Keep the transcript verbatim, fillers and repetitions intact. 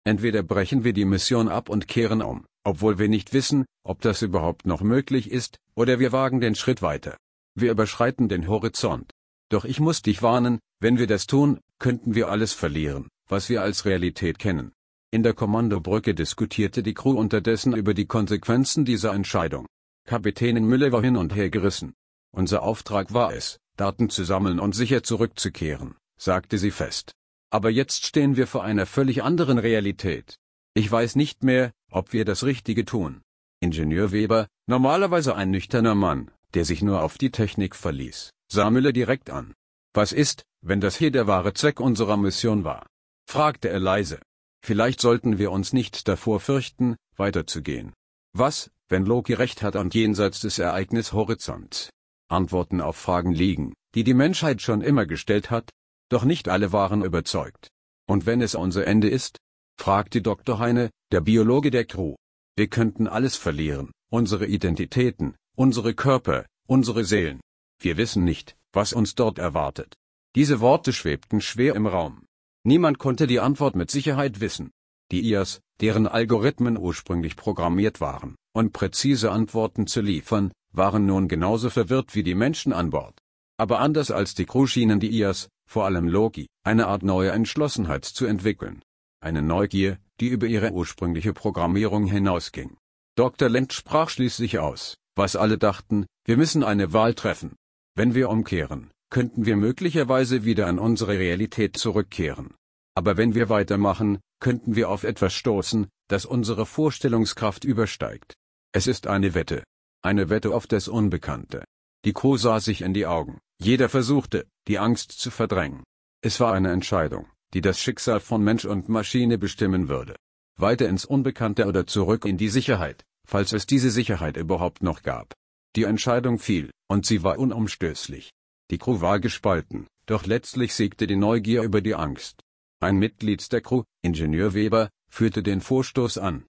Entweder brechen wir die Mission ab und kehren um, obwohl wir nicht wissen, ob das überhaupt noch möglich ist, oder wir wagen den Schritt weiter. Wir überschreiten den Horizont. Doch ich muss dich warnen, wenn wir das tun, könnten wir alles verlieren, was wir als Realität kennen. In der Kommandobrücke diskutierte die Crew unterdessen über die Konsequenzen dieser Entscheidung. Kapitänin Müller war hin und her gerissen. Unser Auftrag war es, Daten zu sammeln und sicher zurückzukehren, sagte sie fest. Aber jetzt stehen wir vor einer völlig anderen Realität. Ich weiß nicht mehr, ob wir das Richtige tun. Ingenieur Weber, normalerweise ein nüchterner Mann, der sich nur auf die Technik verließ, sah Müller direkt an. Was ist, wenn das hier der wahre Zweck unserer Mission war? Fragte er leise. Vielleicht sollten wir uns nicht davor fürchten, weiterzugehen. Was, wenn Loki recht hat und jenseits des Ereignishorizonts Antworten auf Fragen liegen, die die Menschheit schon immer gestellt hat? Doch nicht alle waren überzeugt. Und wenn es unser Ende ist? Fragte Doktor Heine, der Biologe der Crew. Wir könnten alles verlieren, unsere Identitäten, unsere Körper, unsere Seelen. Wir wissen nicht, was uns dort erwartet. Diese Worte schwebten schwer im Raum. Niemand konnte die Antwort mit Sicherheit wissen. Die I As, deren Algorithmen ursprünglich programmiert waren, um präzise Antworten zu liefern, waren nun genauso verwirrt wie die Menschen an Bord. Aber anders als die Crew schienen die I As, vor allem Loki, eine Art neue Entschlossenheit zu entwickeln. Eine Neugier, die über ihre ursprüngliche Programmierung hinausging. Doktor Lent sprach schließlich aus, was alle dachten: Wir müssen eine Wahl treffen. Wenn wir umkehren, könnten wir möglicherweise wieder an unsere Realität zurückkehren. Aber wenn wir weitermachen, könnten wir auf etwas stoßen, das unsere Vorstellungskraft übersteigt. Es ist eine Wette. Eine Wette auf das Unbekannte. Die Crew sah sich in die Augen. Jeder versuchte, die Angst zu verdrängen. Es war eine Entscheidung, die das Schicksal von Mensch und Maschine bestimmen würde. Weiter ins Unbekannte oder zurück in die Sicherheit, falls es diese Sicherheit überhaupt noch gab. Die Entscheidung fiel, und sie war unumstößlich. Die Crew war gespalten, doch letztlich siegte die Neugier über die Angst. Ein Mitglied der Crew, Ingenieur Weber, führte den Vorstoß an.